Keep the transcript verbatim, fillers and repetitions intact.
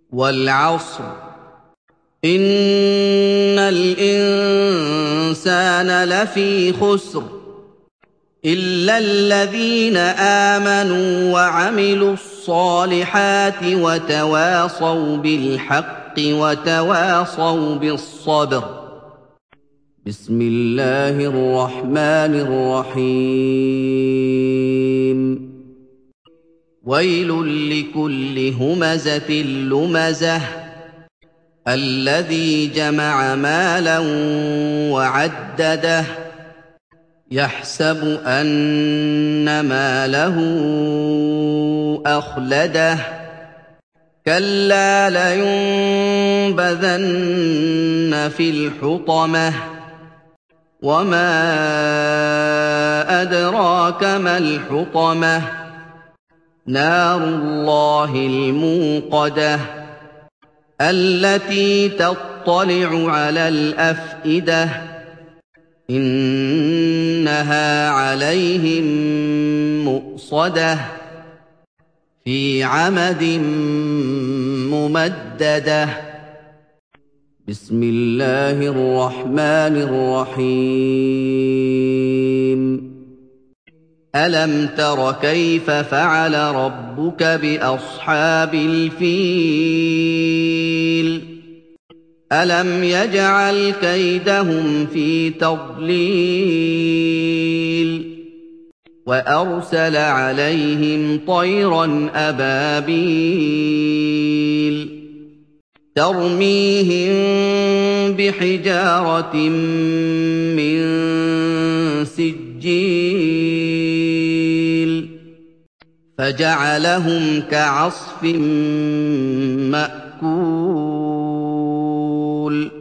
وَالْعَصْرِ إِنَّ الْإِنسَانَ لَفِي خُسْرٍ إِلَّا الَّذِينَ آمَنُوا وَعَمِلُوا الصَّالِحَاتِ وَتَوَاصَوْا بِالْحَقِّ وَتَوَاصَوْا بِالصَّبْرِ. بسم الله الرحمن الرحيم. ويل لكل همزة لمزة الذي جمع مالا وعدده يحسب أن ماله أخلده كلا لينبذن في الحطمة وما أدراك ما الحطمة نار الله الموقدة التي تطلع على الأفئدة إنها عليهم مؤصدة في عمد ممددة. بسم الله الرحمن الرحيم. ألم تر كيف فعل ربك بأصحاب الفيل ألم يجعل كيدهم في تضليل وأرسل عليهم طيرا أبابيل ترميهم بحجارة من سجيل فجعلهم كعصف مأكول.